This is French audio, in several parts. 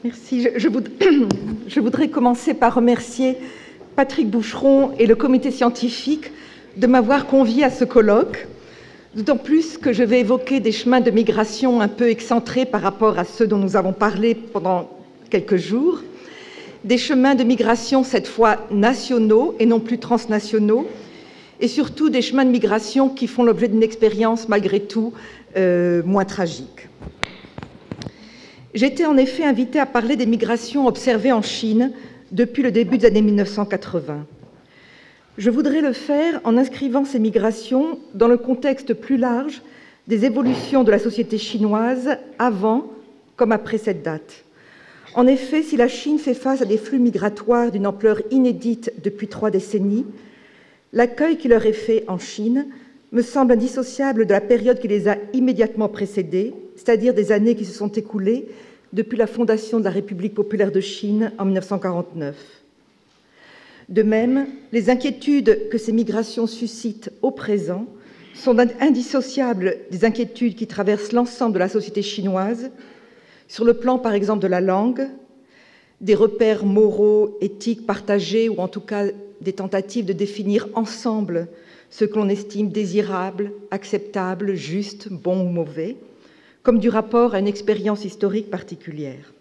Merci. Je voudrais commencer par remercier Patrick Boucheron et le comité scientifique de m'avoir convié à ce colloque, d'autant plus que je vais évoquer des chemins de migration un peu excentrés par rapport à ceux dont nous avons parlé pendant quelques jours, des chemins de migration cette fois nationaux et non plus transnationaux, et surtout des chemins de migration qui font l'objet d'une expérience malgré tout moins tragique. J'ai été en effet invitée à parler des migrations observées en Chine depuis le début des années 1980. Je voudrais le faire en inscrivant ces migrations dans le contexte plus large des évolutions de la société chinoise avant comme après cette date. En effet, si la Chine fait face à des flux migratoires d'une ampleur inédite depuis 3 décennies, l'accueil qui leur est fait en Chine me semble indissociable de la période qui les a immédiatement précédés, c'est-à-dire des années qui se sont écoulées depuis la fondation de la République populaire de Chine en 1949. De même, les inquiétudes que ces migrations suscitent au présent sont indissociables des inquiétudes qui traversent l'ensemble de la société chinoise, sur le plan par exemple de la langue, des repères moraux, éthiques partagés, ou en tout cas des tentatives de définir ensemble ce que l'on estime désirable, acceptable, juste, bon ou mauvais, comme du rapport à une expérience historique particulière.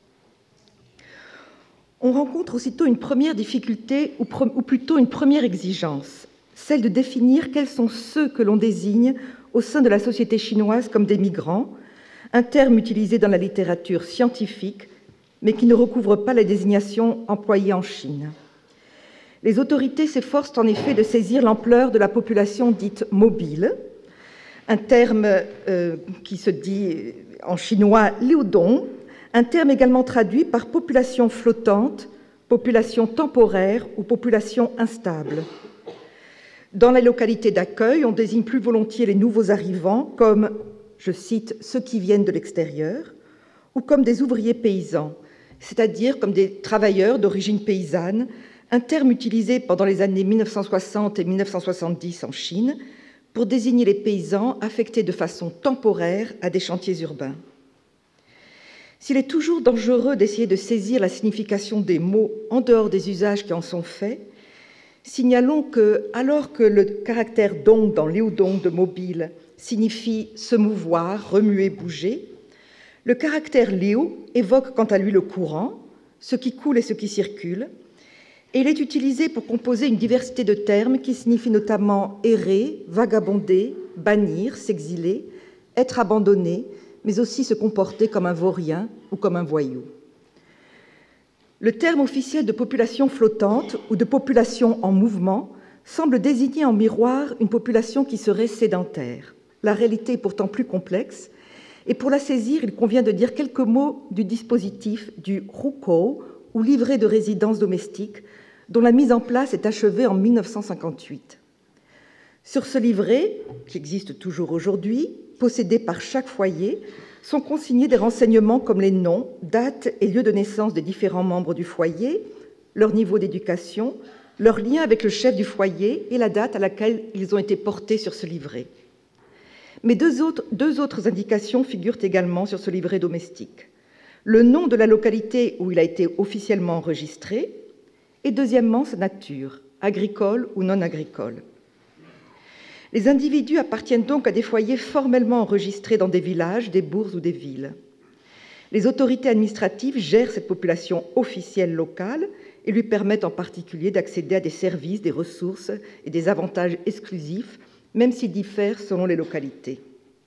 On rencontre aussitôt une première difficulté, ou plutôt une première exigence, celle de définir quels sont ceux que l'on désigne au sein de la société chinoise comme des migrants, un terme utilisé dans la littérature scientifique, mais qui ne recouvre pas la désignation employée en Chine. Les autorités s'efforcent en effet de saisir l'ampleur de la population dite mobile, un terme qui se dit en chinois « liudong », un terme également traduit par population flottante, population temporaire ou population instable. Dans les localités d'accueil, on désigne plus volontiers les nouveaux arrivants comme, je cite, « ceux qui viennent de l'extérieur » ou comme des ouvriers paysans, c'est-à-dire comme des travailleurs d'origine paysanne, un terme utilisé pendant les années 1960 et 1970 en Chine pour désigner les paysans affectés de façon temporaire à des chantiers urbains. S'il est toujours dangereux d'essayer de saisir la signification des mots en dehors des usages qui en sont faits, signalons que, alors que le caractère dong dans liudong de mobile signifie se mouvoir, remuer, bouger, le caractère liu évoque quant à lui le courant, ce qui coule et ce qui circule, et il est utilisé pour composer une diversité de termes qui signifient notamment errer, vagabonder, bannir, s'exiler, être abandonné, mais aussi se comporter comme un vaurien ou comme un voyou. Le terme officiel de population flottante ou de population en mouvement semble désigner en miroir une population qui serait sédentaire. La réalité est pourtant plus complexe, et pour la saisir, il convient de dire quelques mots du dispositif du hukou, ou livret de résidence domestique, dont la mise en place est achevée en 1958. Sur ce livret, qui existe toujours aujourd'hui, possédé par chaque foyer, sont consignés des renseignements comme les noms, dates et lieux de naissance des différents membres du foyer, leur niveau d'éducation, leur lien avec le chef du foyer et la date à laquelle ils ont été portés sur ce livret. Mais deux autres indications figurent également sur ce livret domestique. Le nom de la localité où il a été officiellement enregistré et deuxièmement sa nature, agricole ou non agricole. Les individus appartiennent donc à des foyers formellement enregistrés dans des villages, des bourgs ou des villes. Les autorités administratives gèrent cette population officielle locale et lui permettent en particulier d'accéder à des services, des ressources et des avantages exclusifs, même s'ils diffèrent selon les localités.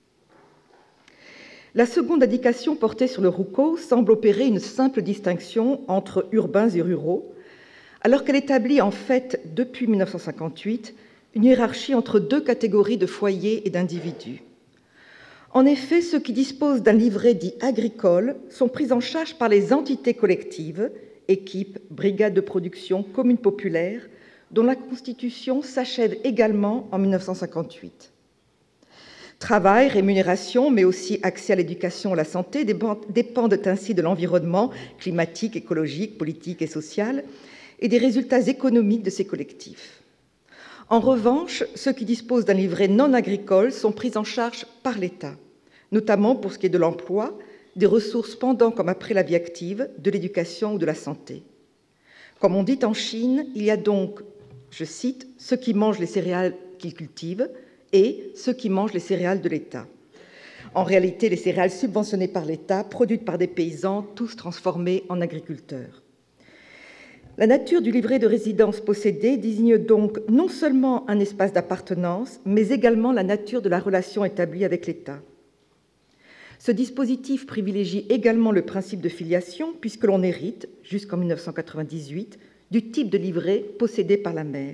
La seconde indication portée sur le hukou semble opérer une simple distinction entre urbains et ruraux, alors qu'elle établit en fait, depuis 1958, une hiérarchie entre deux catégories de foyers et d'individus. En effet, ceux qui disposent d'un livret dit agricole sont pris en charge par les entités collectives, équipes, brigades de production, communes populaires, dont la constitution s'achève également en 1958. Travail, rémunération, mais aussi accès à l'éducation et à la santé dépendent ainsi de l'environnement climatique, écologique, politique et social et des résultats économiques de ces collectifs. En revanche, ceux qui disposent d'un livret non agricole sont pris en charge par l'État, notamment pour ce qui est de l'emploi, des ressources pendant comme après la vie active, de l'éducation ou de la santé. Comme on dit en Chine, il y a donc, je cite, « ceux qui mangent les céréales qu'ils cultivent » et « ceux qui mangent les céréales de l'État ». En réalité, les céréales subventionnées par l'État, produites par des paysans, tous transformés en agriculteurs. La nature du livret de résidence possédé désigne donc non seulement un espace d'appartenance, mais également la nature de la relation établie avec l'État. Ce dispositif privilégie également le principe de filiation, puisque l'on hérite, jusqu'en 1998, du type de livret possédé par la mère.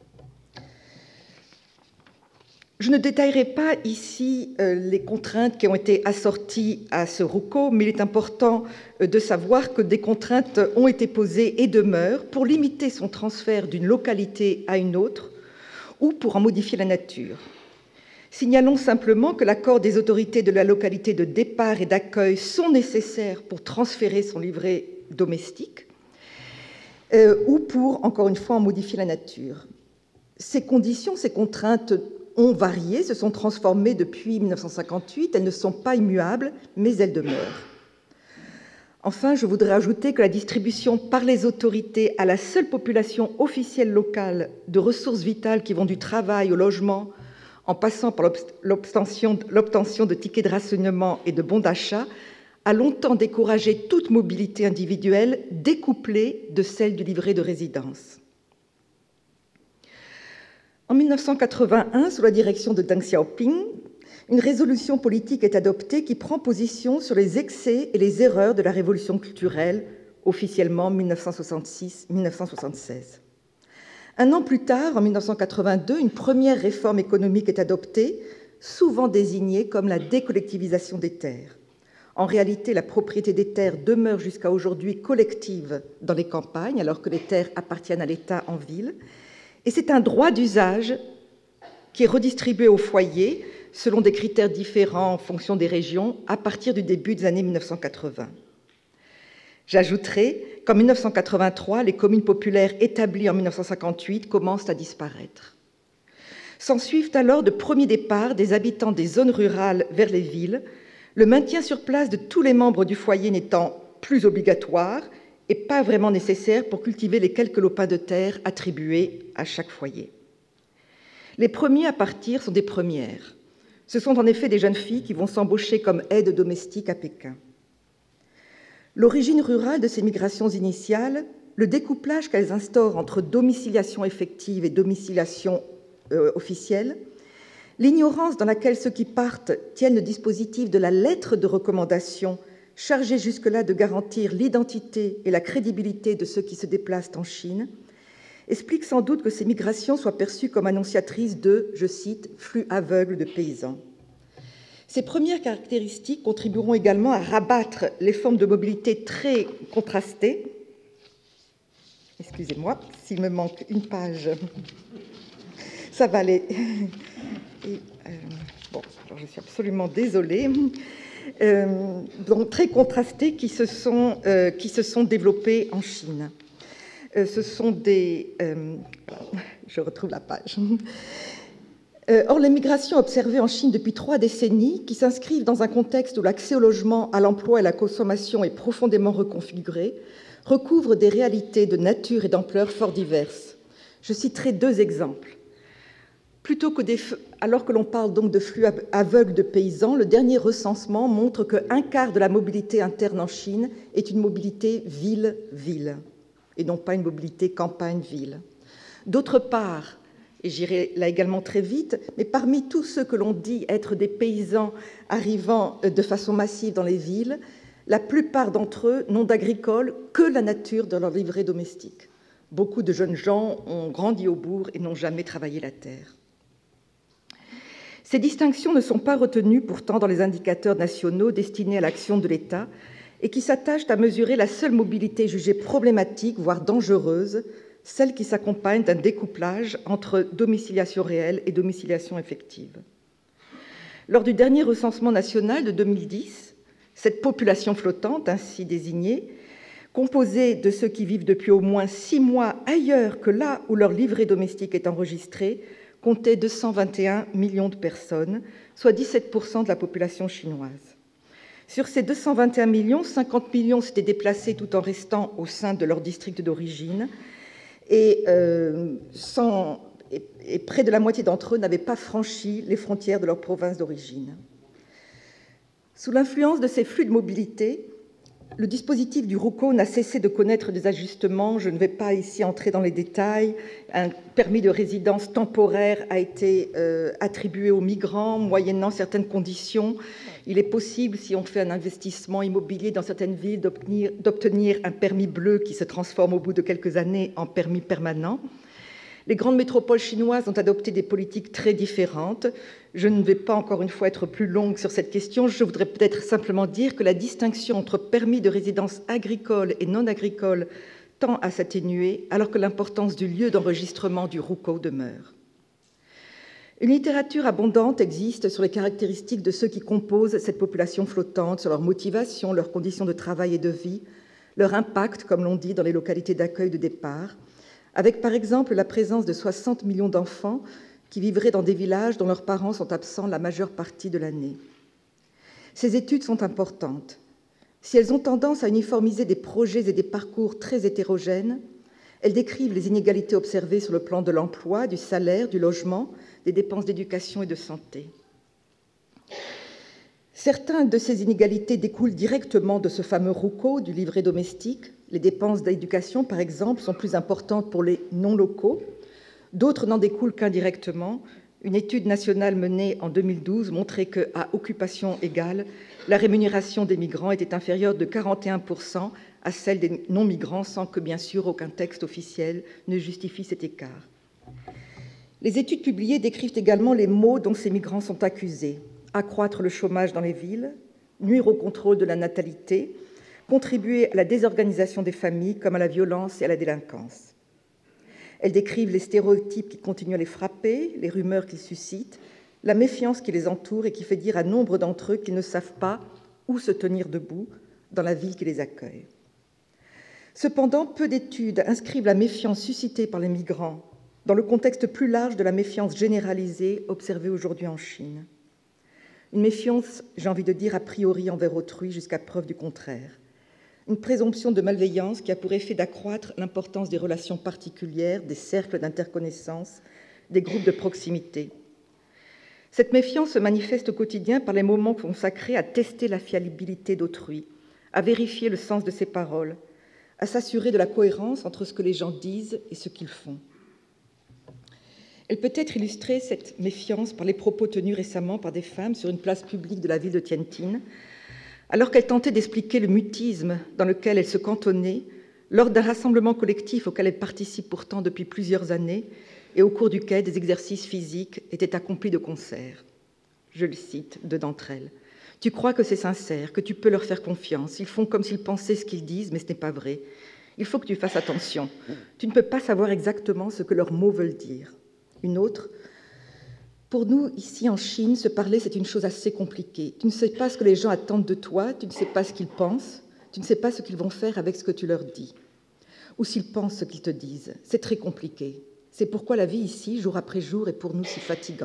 Je ne détaillerai pas ici les contraintes qui ont été assorties à ce RUCO, mais il est important de savoir que des contraintes ont été posées et demeurent pour limiter son transfert d'une localité à une autre ou pour en modifier la nature. Signalons simplement que l'accord des autorités de la localité de départ et d'accueil sont nécessaires pour transférer son livret domestique ou pour, encore une fois, en modifier la nature. Ces conditions, ces contraintes ont varié, se sont transformées depuis 1958. Elles ne sont pas immuables, mais elles demeurent. Enfin, je voudrais ajouter que la distribution par les autorités à la seule population officielle locale de ressources vitales qui vont du travail au logement, en passant par l'obtention de tickets de rationnement et de bons d'achat, a longtemps découragé toute mobilité individuelle découplée de celle du livret de résidence. En 1981, sous la direction de Deng Xiaoping, une résolution politique est adoptée qui prend position sur les excès et les erreurs de la révolution culturelle, officiellement 1966-1976. Un an plus tard, en 1982, une première réforme économique est adoptée, souvent désignée comme la décollectivisation des terres. En réalité, la propriété des terres demeure jusqu'à aujourd'hui collective dans les campagnes, alors que les terres appartiennent à l'État en ville. Et c'est un droit d'usage qui est redistribué aux foyers selon des critères différents en fonction des régions à partir du début des années 1980. J'ajouterai qu'en 1983, les communes populaires établies en 1958 commencent à disparaître. S'ensuivent alors de premiers départs des habitants des zones rurales vers les villes, le maintien sur place de tous les membres du foyer n'étant plus obligatoire et pas vraiment nécessaire pour cultiver les quelques lopins de terre attribués à chaque foyer. Les premiers à partir sont des premières. Ce sont en effet des jeunes filles qui vont s'embaucher comme aides domestiques à Pékin. L'origine rurale de ces migrations initiales, le découplage qu'elles instaurent entre domiciliation effective et domiciliation officielle, l'ignorance dans laquelle ceux qui partent tiennent le dispositif de la lettre de recommandation chargée jusque-là de garantir l'identité et la crédibilité de ceux qui se déplacent en Chine, explique sans doute que ces migrations soient perçues comme annonciatrices de, je cite, « flux aveugles de paysans ». Ces premières caractéristiques contribueront également à rabattre les formes de mobilité très contrastées. Excusez-moi, s'il me manque une page, ça va aller. Bon, alors je suis absolument désolée. Donc très contrastées qui se sont développées en Chine. Ce sont des... je retrouve la page. Or, les migrations observées en Chine depuis 3 décennies, qui s'inscrivent dans un contexte où l'accès au logement, à l'emploi et à la consommation est profondément reconfiguré, recouvrent des réalités de nature et d'ampleur fort diverses. Je citerai 2 exemples. Alors que l'on parle donc de flux aveugles de paysans, le dernier recensement montre qu'un quart de la mobilité interne en Chine est une mobilité ville-ville, et non pas une mobilité campagne-ville. D'autre part, et j'irai là également très vite, mais parmi tous ceux que l'on dit être des paysans arrivant de façon massive dans les villes, la plupart d'entre eux n'ont d'agricole que la nature de leur livret domestique. Beaucoup de jeunes gens ont grandi au bourg et n'ont jamais travaillé la terre. Ces distinctions ne sont pas retenues pourtant dans les indicateurs nationaux destinés à l'action de l'État et qui s'attachent à mesurer la seule mobilité jugée problématique, voire dangereuse, celle qui s'accompagne d'un découplage entre domiciliation réelle et domiciliation effective. Lors du dernier recensement national de 2010, cette population flottante, ainsi désignée, composée de ceux qui vivent depuis au moins 6 mois ailleurs que là où leur livret domestique est enregistré, comptait 221 millions de personnes, soit 17% de la population chinoise. Sur ces 221 millions, 50 millions s'étaient déplacés tout en restant au sein de leur district d'origine, et près de la moitié d'entre eux n'avaient pas franchi les frontières de leur province d'origine. Sous l'influence de ces flux de mobilité, le dispositif du RUCO n'a cessé de connaître des ajustements. Je ne vais pas ici entrer dans les détails. Un permis de résidence temporaire a été attribué aux migrants, moyennant certaines conditions. Il est possible, si on fait un investissement immobilier dans certaines villes, d'obtenir un permis bleu qui se transforme au bout de quelques années en permis permanent. Les grandes métropoles chinoises ont adopté des politiques très différentes. Je ne vais pas encore une fois être plus longue sur cette question. Je voudrais peut-être simplement dire que la distinction entre permis de résidence agricole et non agricole tend à s'atténuer, alors que l'importance du lieu d'enregistrement du RUCO demeure. Une littérature abondante existe sur les caractéristiques de ceux qui composent cette population flottante, sur leurs motivations, leurs conditions de travail et de vie, leur impact, comme l'on dit, dans les localités d'accueil de départ, avec par exemple la présence de 60 millions d'enfants qui vivraient dans des villages dont leurs parents sont absents la majeure partie de l'année. Ces études sont importantes. Si elles ont tendance à uniformiser des projets et des parcours très hétérogènes, elles décrivent les inégalités observées sur le plan de l'emploi, du salaire, du logement, des dépenses d'éducation et de santé. Certaines de ces inégalités découlent directement de ce fameux RUCO, du livret domestique. Les dépenses d'éducation, par exemple, sont plus importantes pour les non-locaux. D'autres n'en découlent qu'indirectement. Une étude nationale menée en 2012 montrait qu'à occupation égale, la rémunération des migrants était inférieure de 41% à celle des non-migrants, sans que, bien sûr, aucun texte officiel ne justifie cet écart. Les études publiées décrivent également les maux dont ces migrants sont accusés. Accroître le chômage dans les villes, nuire au contrôle de la natalité, contribuer à la désorganisation des familles comme à la violence et à la délinquance. Elles décrivent les stéréotypes qui continuent à les frapper, les rumeurs qu'ils suscitent, la méfiance qui les entoure et qui fait dire à nombre d'entre eux qu'ils ne savent pas où se tenir debout dans la ville qui les accueille. Cependant, peu d'études inscrivent la méfiance suscitée par les migrants dans le contexte plus large de la méfiance généralisée observée aujourd'hui en Chine. Une méfiance, j'ai envie de dire, a priori envers autrui, jusqu'à preuve du contraire. Une présomption de malveillance qui a pour effet d'accroître l'importance des relations particulières, des cercles d'interconnaissance, des groupes de proximité. Cette méfiance se manifeste au quotidien par les moments consacrés à tester la fiabilité d'autrui, à vérifier le sens de ses paroles, à s'assurer de la cohérence entre ce que les gens disent et ce qu'ils font. Elle peut être illustrée, cette méfiance, par les propos tenus récemment par des femmes sur une place publique de la ville de Tianjin, alors qu'elles tentaient d'expliquer le mutisme dans lequel elles se cantonnaient lors d'un rassemblement collectif auquel elles participent pourtant depuis plusieurs années et au cours duquel des exercices physiques étaient accomplis de concert. Je le cite, deux d'entre elles. « Tu crois que c'est sincère, que tu peux leur faire confiance. Ils font comme s'ils pensaient ce qu'ils disent, mais ce n'est pas vrai. Il faut que tu fasses attention. Tu ne peux pas savoir exactement ce que leurs mots veulent dire. » Une autre, « Pour nous, ici en Chine, se parler, c'est une chose assez compliquée. Tu ne sais pas ce que les gens attendent de toi, tu ne sais pas ce qu'ils pensent, tu ne sais pas ce qu'ils vont faire avec ce que tu leur dis, ou s'ils pensent ce qu'ils te disent. C'est très compliqué. C'est pourquoi la vie ici, jour après jour, est pour nous si fatigante. »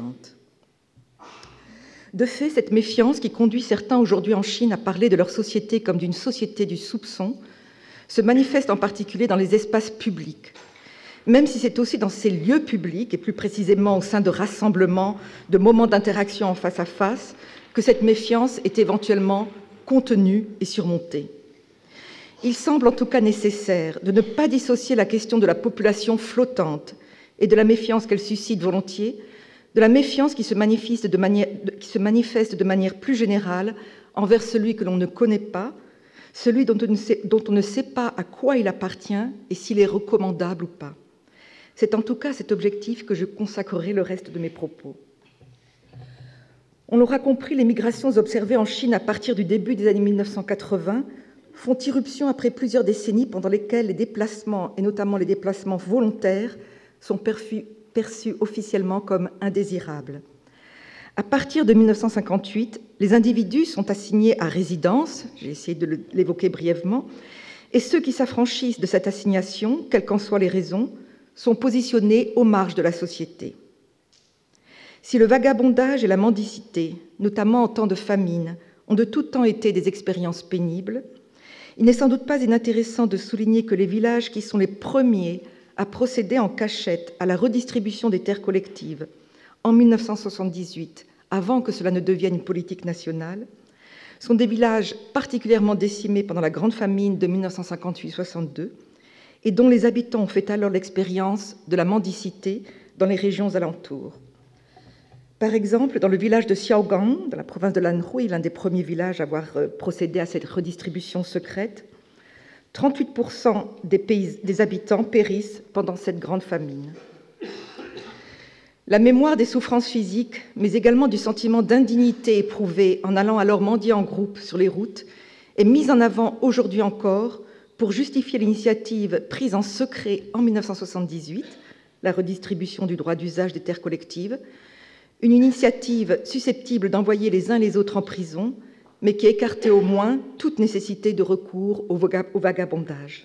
De fait, cette méfiance qui conduit certains aujourd'hui en Chine à parler de leur société comme d'une société du soupçon se manifeste en particulier dans les espaces publics, même si c'est aussi dans ces lieux publics, et plus précisément au sein de rassemblements, de moments d'interaction en face à face, que cette méfiance est éventuellement contenue et surmontée. Il semble en tout cas nécessaire de ne pas dissocier la question de la population flottante et de la méfiance qu'elle suscite volontiers, de la méfiance qui se manifeste de manière plus générale envers celui que l'on ne connaît pas, celui dont on ne sait pas à quoi il appartient et s'il est recommandable ou pas. C'est en tout cas cet objectif que je consacrerai le reste de mes propos. On l'aura compris, les migrations observées en Chine à partir du début des années 1980 font irruption après plusieurs décennies pendant lesquelles les déplacements, et notamment les déplacements volontaires, sont perçus officiellement comme indésirables. À partir de 1958, les individus sont assignés à résidence, j'ai essayé de l'évoquer brièvement, et ceux qui s'affranchissent de cette assignation, quelles qu'en soient les raisons, sont positionnés aux marges de la société. Si le vagabondage et la mendicité, notamment en temps de famine, ont de tout temps été des expériences pénibles, il n'est sans doute pas inintéressant de souligner que les villages qui sont les premiers à procéder en cachette à la redistribution des terres collectives en 1978, avant que cela ne devienne une politique nationale, sont des villages particulièrement décimés pendant la grande famine de 1958-62 et dont les habitants ont fait alors l'expérience de la mendicité dans les régions alentours. Par exemple, dans le village de Xiaogang, dans la province de l'Anhui, l'un des premiers villages à avoir procédé à cette redistribution secrète, 38% des habitants périssent pendant cette grande famine. La mémoire des souffrances physiques, mais également du sentiment d'indignité éprouvé en allant alors mendier en groupe sur les routes, est mise en avant aujourd'hui encore pour justifier l'initiative prise en secret en 1978, la redistribution du droit d'usage des terres collectives, une initiative susceptible d'envoyer les uns les autres en prison, mais qui écartait au moins toute nécessité de recours au vagabondage.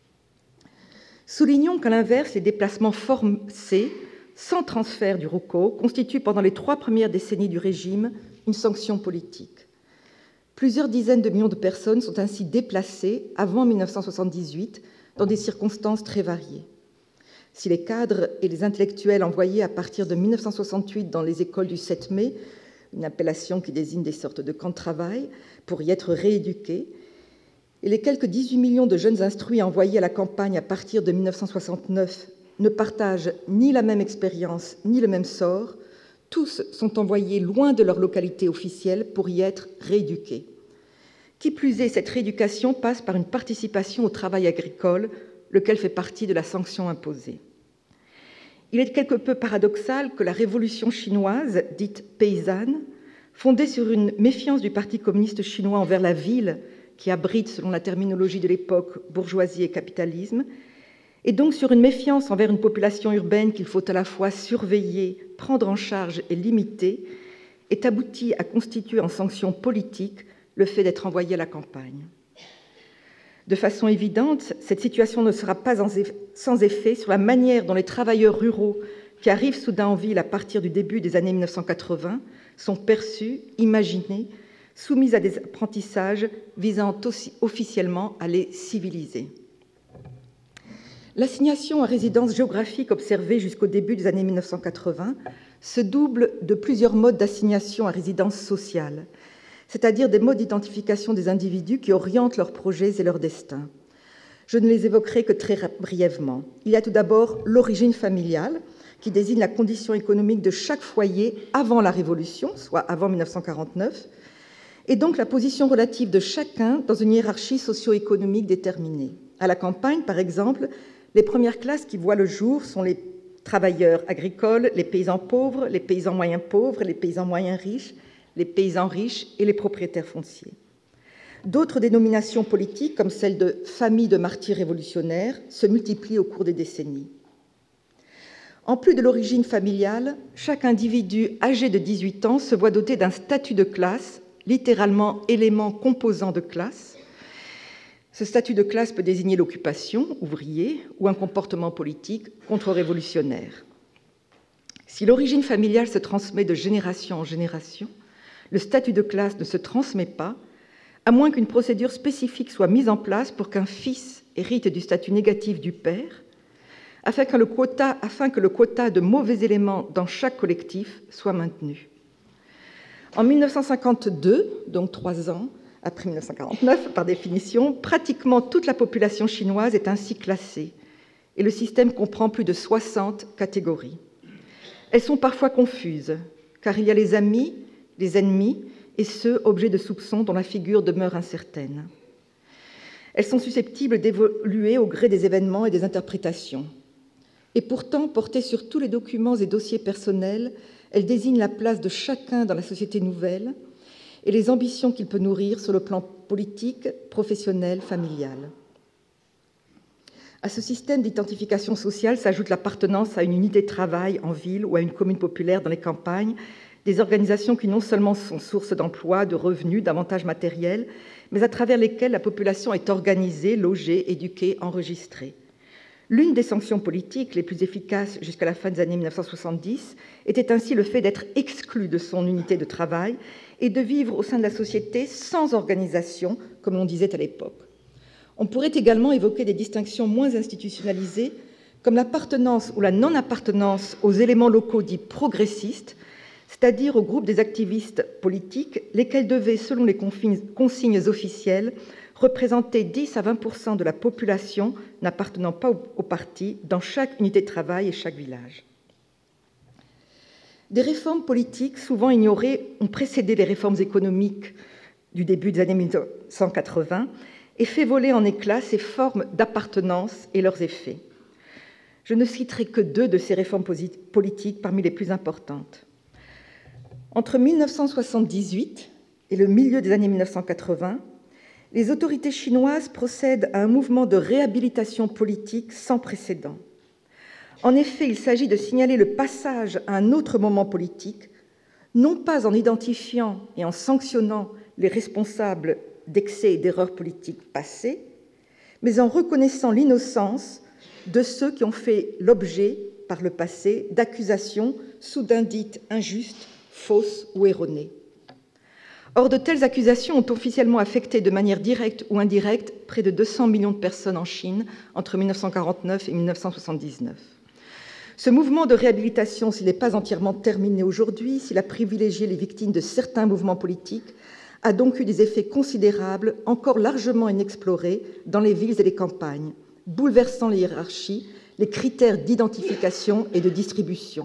Soulignons qu'à l'inverse, les déplacements forcés, sans transfert du RUCO, constituent pendant les 3 premières décennies du régime une sanction politique. Plusieurs dizaines de millions de personnes sont ainsi déplacées avant 1978 dans des circonstances très variées. Si les cadres et les intellectuels envoyés à partir de 1968 dans les écoles du 7 mai, une appellation qui désigne des sortes de camps de travail, pour y être rééduqués, et les quelques 18 millions de jeunes instruits envoyés à la campagne à partir de 1969 ne partagent ni la même expérience ni le même sort, tous sont envoyés loin de leur localité officielle pour y être rééduqués. Qui plus est, cette rééducation passe par une participation au travail agricole, lequel fait partie de la sanction imposée. Il est quelque peu paradoxal que la révolution chinoise, dite paysanne, fondée sur une méfiance du Parti communiste chinois envers la ville, qui abrite, selon la terminologie de l'époque, bourgeoisie et capitalisme, et donc sur une méfiance envers une population urbaine qu'il faut à la fois surveiller, prendre en charge et limiter, est abouti à constituer en sanction politique le fait d'être envoyé à la campagne. De façon évidente, cette situation ne sera pas sans effet sur la manière dont les travailleurs ruraux qui arrivent soudain en ville à partir du début des années 1980 sont perçus, imaginés, soumis à des apprentissages visant aussi officiellement à les civiliser. L'assignation à résidence géographique observée jusqu'au début des années 1980 se double de plusieurs modes d'assignation à résidence sociale, c'est-à-dire des modes d'identification des individus qui orientent leurs projets et leur destin. Je ne les évoquerai que très brièvement. Il y a tout d'abord l'origine familiale, qui désigne la condition économique de chaque foyer avant la Révolution, soit avant 1949, et donc la position relative de chacun dans une hiérarchie socio-économique déterminée. À la campagne, par exemple, les premières classes qui voient le jour sont les travailleurs agricoles, les paysans pauvres, les paysans moyens pauvres, les paysans moyens riches, les paysans riches et les propriétaires fonciers. D'autres dénominations politiques, comme celle de famille de martyrs révolutionnaires, se multiplient au cours des décennies. En plus de l'origine familiale, chaque individu âgé de 18 ans se voit doté d'un statut de classe, littéralement élément composant de classe. Ce statut de classe peut désigner l'occupation, ouvrier, ou un comportement politique contre-révolutionnaire. Si l'origine familiale se transmet de génération en génération, le statut de classe ne se transmet pas, à moins qu'une procédure spécifique soit mise en place pour qu'un fils hérite du statut négatif du père, afin que le quota de mauvais éléments dans chaque collectif soit maintenu. En 1952, donc 3 ans après 1949 par définition, pratiquement toute la population chinoise est ainsi classée, et le système comprend plus de 60 catégories. Elles sont parfois confuses, car il y a les amis, les ennemis et ceux objets de soupçon dont la figure demeure incertaine. Elles sont susceptibles d'évoluer au gré des événements et des interprétations. Et pourtant, portées sur tous les documents et dossiers personnels, elles désignent la place de chacun dans la société nouvelle et les ambitions qu'il peut nourrir sur le plan politique, professionnel, familial. À ce système d'identification sociale s'ajoute l'appartenance à une unité de travail en ville ou à une commune populaire dans les campagnes, des organisations qui non seulement sont source d'emplois, de revenus, d'avantages matériels, mais à travers lesquelles la population est organisée, logée, éduquée, enregistrée. L'une des sanctions politiques les plus efficaces jusqu'à la fin des années 1970 était ainsi le fait d'être exclu de son unité de travail et de vivre au sein de la société sans organisation, comme on disait à l'époque. On pourrait également évoquer des distinctions moins institutionnalisées, comme l'appartenance ou la non-appartenance aux éléments locaux dits progressistes, c'est-à-dire au groupe des activistes politiques, lesquels devaient, selon les consignes officielles, représenter 10 à 20% de la population n'appartenant pas au parti dans chaque unité de travail et chaque village. Des réformes politiques souvent ignorées ont précédé les réformes économiques du début des années 1980 et fait voler en éclats ces formes d'appartenance et leurs effets. Je ne citerai que 2 de ces réformes politiques parmi les plus importantes. Entre 1978 et le milieu des années 1980, les autorités chinoises procèdent à un mouvement de réhabilitation politique sans précédent. En effet, il s'agit de signaler le passage à un autre moment politique, non pas en identifiant et en sanctionnant les responsables d'excès et d'erreurs politiques passées, mais en reconnaissant l'innocence de ceux qui ont fait l'objet, par le passé, d'accusations soudain dites injustes, fausses ou erronées. Or, de telles accusations ont officiellement affecté de manière directe ou indirecte près de 200 millions de personnes en Chine entre 1949 et 1979. Ce mouvement de réhabilitation, s'il n'est pas entièrement terminé aujourd'hui, s'il a privilégié les victimes de certains mouvements politiques, a donc eu des effets considérables, encore largement inexplorés, dans les villes et les campagnes, bouleversant les hiérarchies, les critères d'identification et de distribution.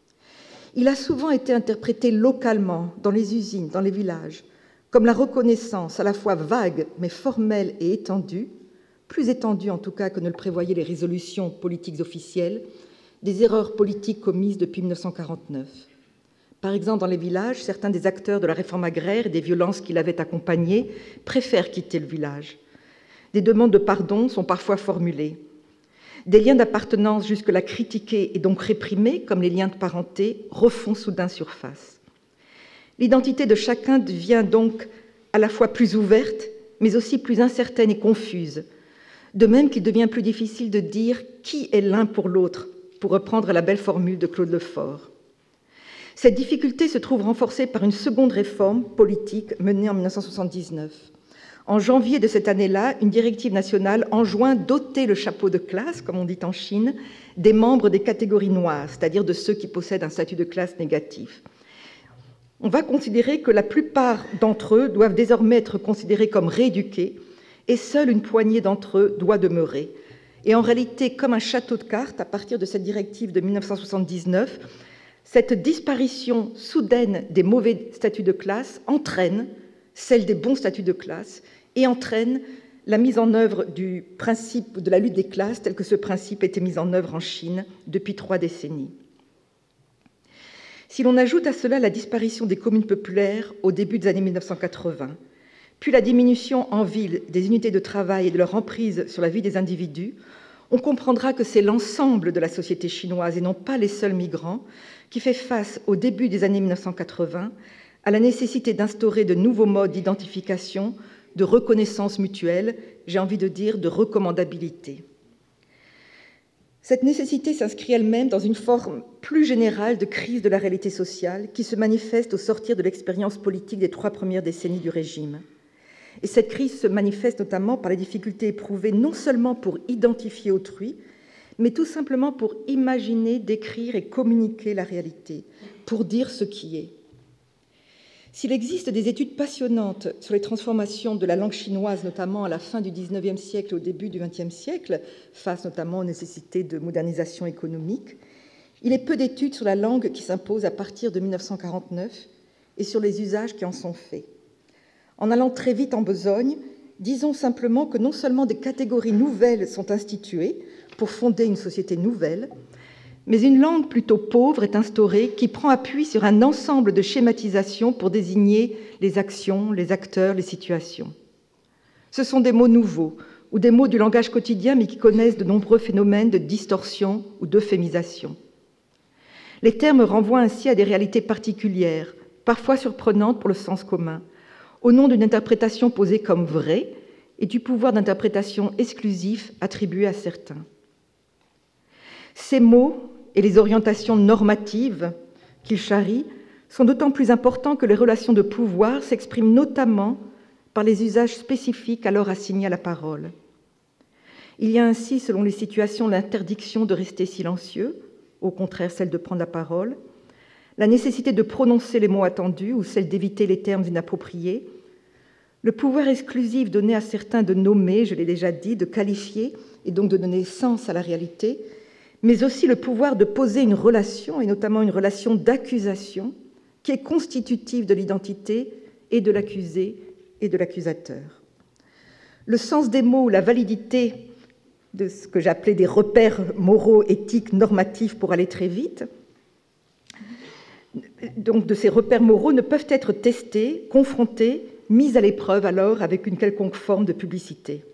Il a souvent été interprété localement, dans les usines, dans les villages, comme la reconnaissance à la fois vague mais formelle et étendue, plus étendue en tout cas que ne le prévoyaient les résolutions politiques officielles, des erreurs politiques commises depuis 1949. Par exemple, dans les villages, certains des acteurs de la réforme agraire et des violences qui l'avaient accompagnée préfèrent quitter le village. Des demandes de pardon sont parfois formulées. Des liens d'appartenance jusque-là critiqués et donc réprimés, comme les liens de parenté, refont soudain surface. L'identité de chacun devient donc à la fois plus ouverte, mais aussi plus incertaine et confuse, de même qu'il devient plus difficile de dire qui est l'un pour l'autre, pour reprendre la belle formule de Claude Lefort. Cette difficulté se trouve renforcée par une seconde réforme politique menée en 1979. En janvier de cette année-là, une directive nationale enjoint d'ôter le chapeau de classe, comme on dit en Chine, des membres des catégories noires, c'est-à-dire de ceux qui possèdent un statut de classe négatif. On va considérer que la plupart d'entre eux doivent désormais être considérés comme rééduqués et seule une poignée d'entre eux doit demeurer. Et en réalité, comme un château de cartes, à partir de cette directive de 1979, cette disparition soudaine des mauvais statuts de classe entraîne celle des bons statuts de classe et entraîne la mise en œuvre du principe de la lutte des classes tel que ce principe était mis en œuvre en Chine depuis 3 décennies. Si l'on ajoute à cela la disparition des communes populaires au début des années 1980, puis la diminution en ville des unités de travail et de leur emprise sur la vie des individus, on comprendra que c'est l'ensemble de la société chinoise et non pas les seuls migrants qui fait face au début des années 1980 à la nécessité d'instaurer de nouveaux modes d'identification, de reconnaissance mutuelle, j'ai envie de dire de recommandabilité. Cette nécessité s'inscrit elle-même dans une forme plus générale de crise de la réalité sociale qui se manifeste au sortir de l'expérience politique des 3 premières décennies du régime. Et cette crise se manifeste notamment par les difficultés éprouvées non seulement pour identifier autrui, mais tout simplement pour imaginer, décrire et communiquer la réalité, pour dire ce qui est. S'il existe des études passionnantes sur les transformations de la langue chinoise, notamment à la fin du XIXe siècle et au début du XXe siècle, face notamment aux nécessités de modernisation économique, il est peu d'études sur la langue qui s'impose à partir de 1949 et sur les usages qui en sont faits. En allant très vite en besogne, disons simplement que non seulement des catégories nouvelles sont instituées pour fonder une société nouvelle, mais une langue plutôt pauvre est instaurée qui prend appui sur un ensemble de schématisations pour désigner les actions, les acteurs, les situations. Ce sont des mots nouveaux ou des mots du langage quotidien mais qui connaissent de nombreux phénomènes de distorsion ou d'euphémisation. Les termes renvoient ainsi à des réalités particulières, parfois surprenantes pour le sens commun, au nom d'une interprétation posée comme vraie et du pouvoir d'interprétation exclusif attribué à certains. Ces mots et les orientations normatives qu'ils charrient sont d'autant plus importants que les relations de pouvoir s'expriment notamment par les usages spécifiques alors assignés à la parole. Il y a ainsi, selon les situations, l'interdiction de rester silencieux, au contraire celle de prendre la parole, la nécessité de prononcer les mots attendus ou celle d'éviter les termes inappropriés, le pouvoir exclusif donné à certains de nommer, je l'ai déjà dit, de qualifier et donc de donner sens à la réalité, mais aussi le pouvoir de poser une relation, et notamment une relation d'accusation, qui est constitutive de l'identité et de l'accusé et de l'accusateur. Le sens des mots, la validité de ce que j'appelais des repères moraux, éthiques, normatifs pour aller très vite, donc de ces repères moraux ne peuvent être testés, confrontés, mis à l'épreuve alors avec une quelconque forme de publicité.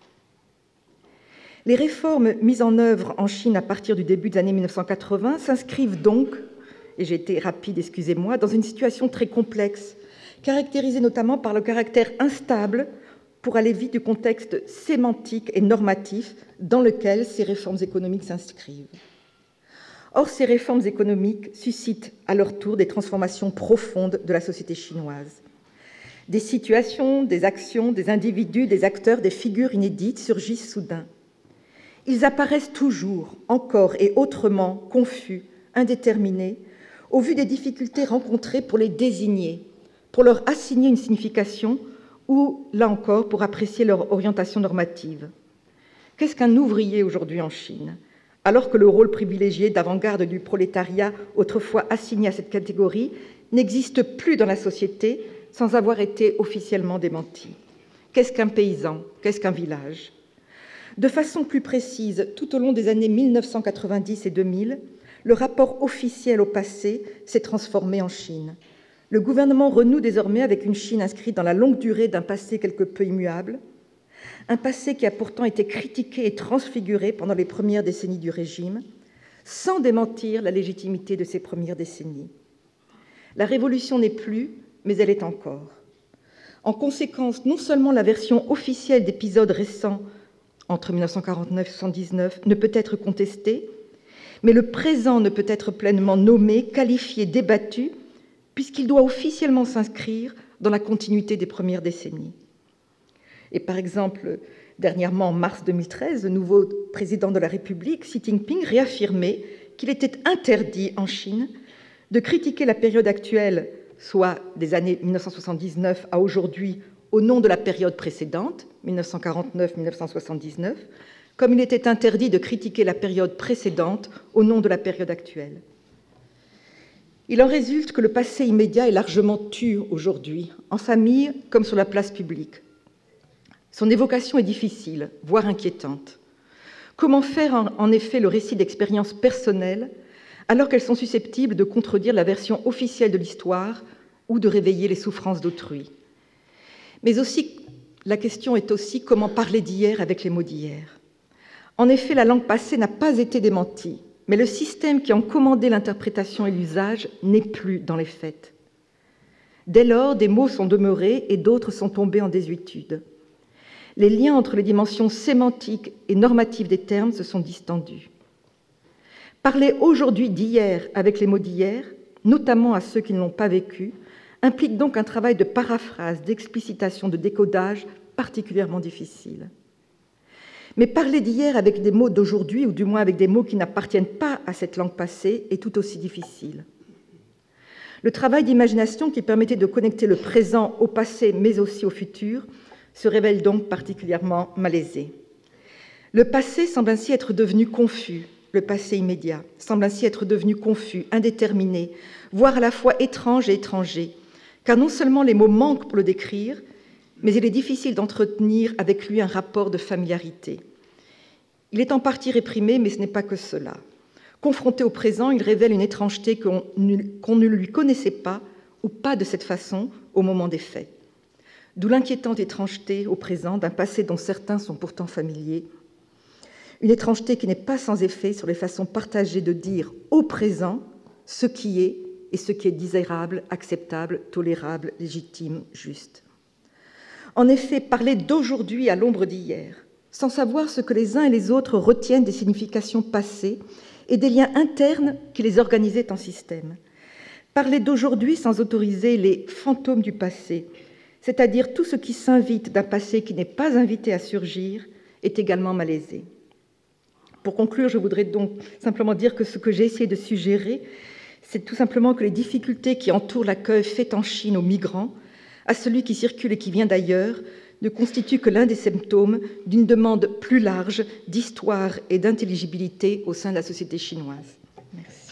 Les réformes mises en œuvre en Chine à partir du début des années 1980 s'inscrivent donc, et j'ai été rapide, excusez-moi, dans une situation très complexe, caractérisée notamment par le caractère instable, pour aller vite, du contexte sémantique et normatif dans lequel ces réformes économiques s'inscrivent. Or, ces réformes économiques suscitent à leur tour des transformations profondes de la société chinoise. Des situations, des actions, des individus, des acteurs, des figures inédites surgissent soudain. Ils apparaissent toujours, encore et autrement, confus, indéterminés, au vu des difficultés rencontrées pour les désigner, pour leur assigner une signification ou, là encore, pour apprécier leur orientation normative. Qu'est-ce qu'un ouvrier aujourd'hui en Chine ? Alors que le rôle privilégié d'avant-garde du prolétariat, autrefois assigné à cette catégorie, n'existe plus dans la société sans avoir été officiellement démenti. Qu'est-ce qu'un paysan ? Qu'est-ce qu'un village ? De façon plus précise, tout au long des années 1990 et 2000, le rapport officiel au passé s'est transformé en Chine. Le gouvernement renoue désormais avec une Chine inscrite dans la longue durée d'un passé quelque peu immuable, un passé qui a pourtant été critiqué et transfiguré pendant les premières décennies du régime, sans démentir la légitimité de ces premières décennies. La révolution n'est plus, mais elle est encore. En conséquence, non seulement la version officielle d'épisodes récents entre 1949 et 1979 ne peut être contestée, mais le présent ne peut être pleinement nommé, qualifié, débattu, puisqu'il doit officiellement s'inscrire dans la continuité des premières décennies. Et par exemple, dernièrement, en mars 2013, le nouveau président de la République, Xi Jinping, réaffirmait qu'il était interdit en Chine de critiquer la période actuelle, soit des années 1979 à aujourd'hui, au nom de la période précédente, 1949-1979, comme il était interdit de critiquer la période précédente au nom de la période actuelle. Il en résulte que le passé immédiat est largement tu aujourd'hui, en famille comme sur la place publique. Son évocation est difficile, voire inquiétante. Comment faire en effet le récit d'expériences personnelles alors qu'elles sont susceptibles de contredire la version officielle de l'histoire ou de réveiller les souffrances d'autrui ? Mais aussi, la question est aussi comment parler d'hier avec les mots d'hier. En effet, la langue passée n'a pas été démentie, mais le système qui en commandait l'interprétation et l'usage n'est plus dans les faits. Dès lors, des mots sont demeurés et d'autres sont tombés en désuétude. Les liens entre les dimensions sémantiques et normatives des termes se sont distendus. Parler aujourd'hui d'hier avec les mots d'hier, notamment à ceux qui ne l'ont pas vécu, implique donc un travail de paraphrase, d'explicitation, de décodage particulièrement difficile. Mais parler d'hier avec des mots d'aujourd'hui, ou du moins avec des mots qui n'appartiennent pas à cette langue passée, est tout aussi difficile. Le travail d'imagination qui permettait de connecter le présent au passé, mais aussi au futur, se révèle donc particulièrement malaisé. Le passé semble ainsi être devenu confus, le passé immédiat semble ainsi être devenu confus, indéterminé, voire à la fois étrange et étranger, car non seulement les mots manquent pour le décrire, mais il est difficile d'entretenir avec lui un rapport de familiarité. Il est en partie réprimé, mais ce n'est pas que cela. Confronté au présent, il révèle une étrangeté qu'on ne lui connaissait pas, ou pas de cette façon, au moment des faits. D'où l'inquiétante étrangeté au présent d'un passé dont certains sont pourtant familiers. Une étrangeté qui n'est pas sans effet sur les façons partagées de dire au présent ce qui est et ce qui est désirable, acceptable, tolérable, légitime, juste. En effet, parler d'aujourd'hui à l'ombre d'hier, sans savoir ce que les uns et les autres retiennent des significations passées, et des liens internes qui les organisaient en système. Parler d'aujourd'hui sans autoriser les fantômes du passé, c'est-à-dire tout ce qui s'invite d'un passé qui n'est pas invité à surgir, est également malaisé. Pour conclure, je voudrais donc simplement dire que ce que j'ai essayé de suggérer, c'est tout simplement que les difficultés qui entourent l'accueil fait en Chine aux migrants, à celui qui circule et qui vient d'ailleurs, ne constituent que l'un des symptômes d'une demande plus large d'histoire et d'intelligibilité au sein de la société chinoise. Merci.